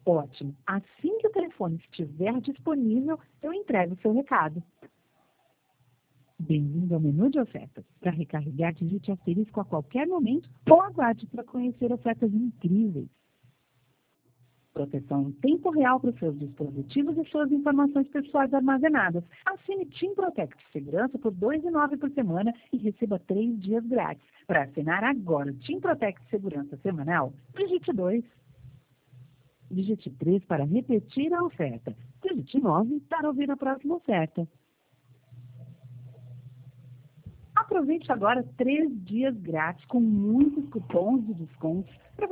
Ótimo. Assim que o telefone estiver disponível, eu entrego o seu recado. Bem-vindo ao menu de ofertas. Para recarregar, digite asterisco a qualquer momento ou aguarde para conhecer ofertas incríveis. Proteção em tempo real para os seus dispositivos e suas informações pessoais armazenadas. Assine TIM Protect Segurança por R$ 2,09 por semana e receba 3 dias grátis. Para assinar agora o TIM Protect Segurança semanal, digite 2. Digite 3 para repetir a oferta. Digite 9 para ouvir a próxima oferta. Aproveite agora 3 dias grátis com muitos cupons de descontos para